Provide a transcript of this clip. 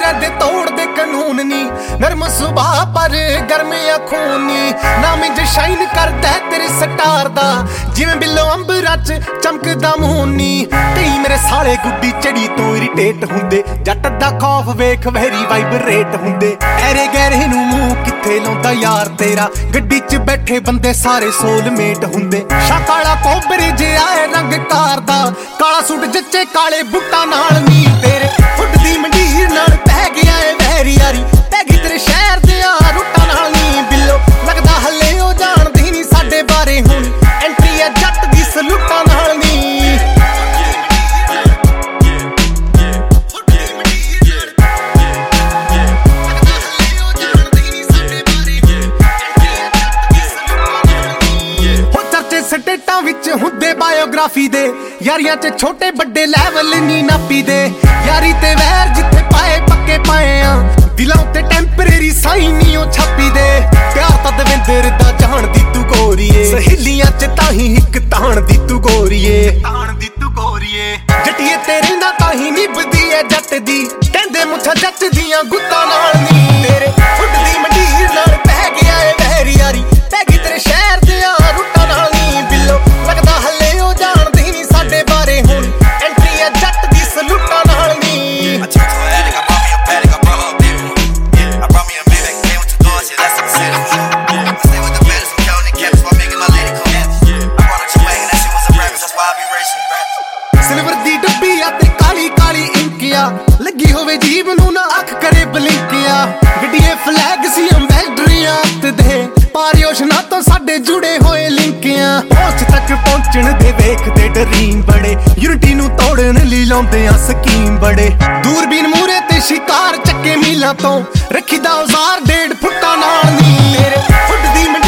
तेरे दे तोड़ दे कानून नी, नरम सुभाऽ पर गर्म खून नी। नाम ज शाइन करदा तेरे स्टार दा, जिवें बिल्लो अंबरां च चमकदा मून नी। कई मेरे साले गुड्डी चढ़ी तो इरीटेट हुंदे, जट दा खौफ वेख वैरी वाइबरेट हुंदे। ऐरे गैरे नूं मूंह कित्थे लाउंदा यार तेरा, गड्डी च बैठे बंदे सारे सोलमेट हुंदे। शा काला कोबरे जिहा ऐ रंग कार दा, काला सूट जच्चे काले बूटां नाल नी। तेरे फुੱਟ दी मंडीर नाल पै गया ऐ वैरी यारी, पै गई तेरे शहर दियां रूटां नाल नी। बिल्लो लगदा हल्ले ओ जाणदी नी साडे बारे, हुण एंट्री ऐ जट दी सलूटां नाल नी। स्टेटां विच हुंदे बायोग्राफी दे, यारियां च छोटे बड़े लैवल नी नापी दे। यारी ते वैर जिथे पाए पक्के पाए आ, दिलां ते टैंपरेरी साइन नी ओ छापी दे। प्यार तां दविंदर दा जान दी तू गोरीए, सहेलियां च ताहीं हिक ताण दी तू गोरीए। जटिए तेरे ना ताहीं निभदी ऐ जट दी, कहंदे मुछा जट दियां गुत्तां नाल नी। तेरे फुੱਟ दी मंडीर नाल पै गया ऐ वैरी यारी, पै गई तेरे शहर दियां रूटां नाल नी। बिल्लो लगदा हल्ले ओ जाणदी नी साडे बारे, हुण एंट्री ऐ जट दी सलूटां नाल नी। सिल्वर दी डब्बी आ ते काली काली इंकिया, लगी होवे जीव नूं ना अख करे बलिंकिया। गड्डिए फ्लैग सी अंबैसडरियां दे, पार योजना तो साडे जुड़े होए लिंकियां। पोस्ट तक पहुंचण दे वेखदे डरीम बड़े, यूनिटी नूं तोड़न लई लाउंदे आ स्कीम बड़े। दूरबीन मूरे ते शिकार चक्के मीलां तो, रखी दा औजार 1.5 फुੱਟਾਂ नाल नी। तेरे फुੱਟ दी